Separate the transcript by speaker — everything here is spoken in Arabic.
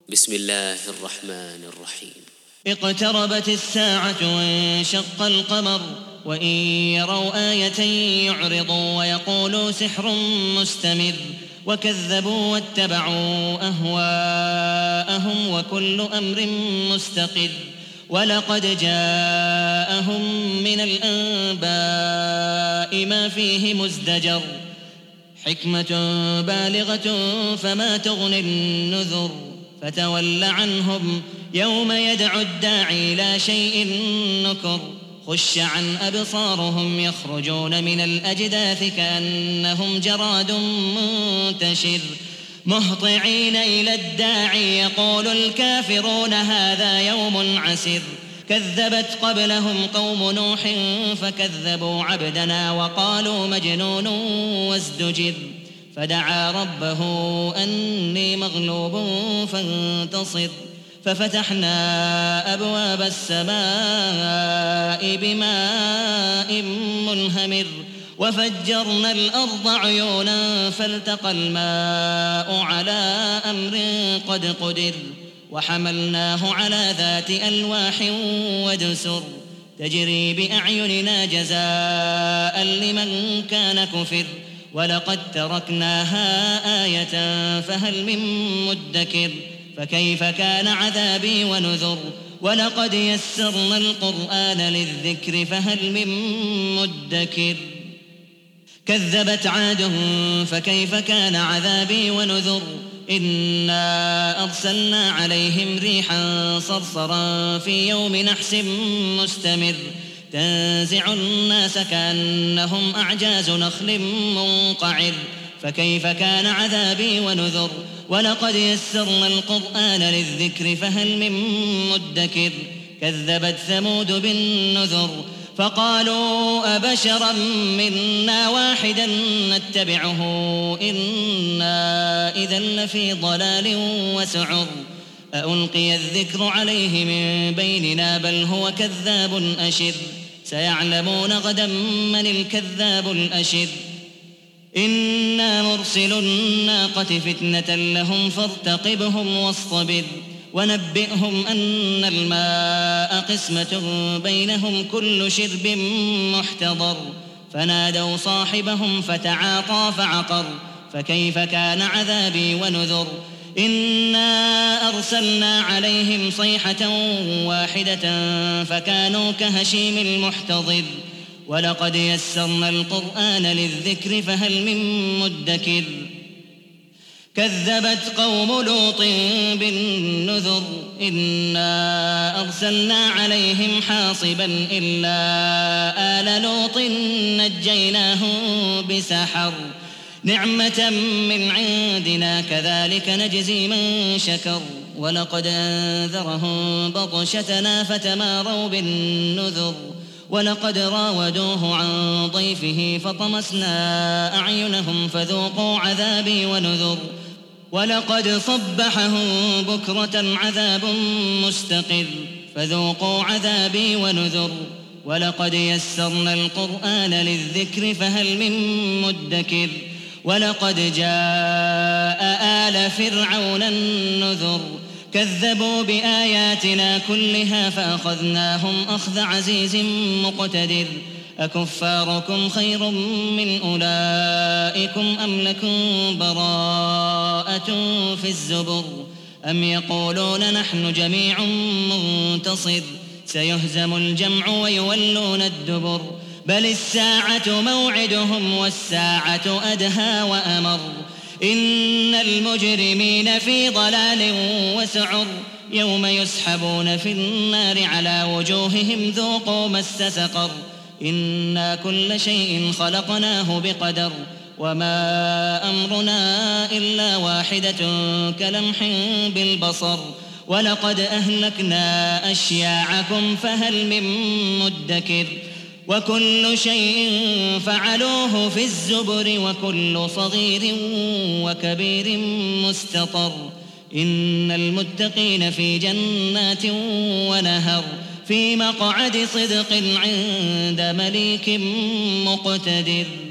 Speaker 1: بسم الله الرحمن الرحيم.
Speaker 2: اقتربت الساعة وانشق القمر وإن يروا آية يعرضوا ويقولوا سحر مستمر وكذبوا واتبعوا أهواءهم وكل أمر مستقر ولقد جاءهم من الأنباء ما فيه مزدجر حكمة بالغة فما تغني النذر فتول عنهم يوم يدعو الداعي لا شيء نكر خش عن أبصارهم يخرجون من الأجداث كأنهم جراد منتشر مهطعين إلى الداعي يقول الكافرون هذا يوم عسر كذبت قبلهم قوم نوح فكذبوا عبدنا وقالوا مجنون وازدجر فدعا ربه أني مغلوب فانتصر ففتحنا أبواب السماء بماء منهمر وفجرنا الأرض عيونا فالتقى الماء على أمر قد قدر وحملناه على ذات ألواح ودسر تجري بأعيننا جزاء لمن كان كفر ولقد تركناها آية فهل من مدكر فكيف كان عذابي ونذر ولقد يسرنا القرآن للذكر فهل من مدكر كذبت عاد فكيف كان عذابي ونذر إنا أرسلنا عليهم ريحا صرصرا في يوم نحس مستمر تنزع الناس كأنهم أعجاز نخل منقعر فكيف كان عذابي ونذر ولقد يسرنا القرآن للذكر فهل من مدكر كذبت ثمود بالنذر فقالوا أبشرا منا واحدا نتبعه إنا إذا لفي ضلال وسعر أألقي الذكر عليه من بيننا بل هو كذاب أشر سيعلمون غدا من الكذاب الأشر إنا مرسل الناقة فتنة لهم فارتقبهم واصطبر ونبئهم أن الماء قسمة بينهم كل شرب محتضر فنادوا صاحبهم فتعاطى فعقر فكيف كان عذابي ونذر إنا أرسلنا عليهم صيحة واحدة فكانوا كهشيم المحتضر ولقد يسرنا القرآن للذكر فهل من مدكر كذبت قوم لوط بالنذر إنا أرسلنا عليهم حاصبا إلا آل لوط نجيناهم بسحر نعمة من عندنا كذلك نجزي من شكر ولقد أنذرهم بطشتنا فتماروا بالنذر ولقد راودوه عن ضيفه فطمسنا أعينهم فذوقوا عذابي ونذر ولقد صبحهم بكرة عذاب مستقر فذوقوا عذابي ونذر ولقد يسرنا القرآن للذكر فهل من مدكر ولقد جاء آل فرعون النذر كذبوا بآياتنا كلها فأخذناهم أخذ عزيز مقتدر أكفاركم خير من أولئكم أم لكم براءة في الزبر أم يقولون نحن جميع منتصر سيهزم الجمع ويولون الدبر بل الساعة موعدهم والساعة أدهى وأمر إن المجرمين في ضلال وسعر يوم يسحبون في النار على وجوههم ذوقوا مس سقر إنا كل شيء خلقناه بقدر وما أمرنا إلا واحدة كلمح بالبصر ولقد أهلكنا أشياعكم فهل من مدكر وكل شيء فعلوه في الزبر وكل صغير وكبير مستطر إن المتقين في جنات ونهر في مقعد صدق عند مليك مقتدر.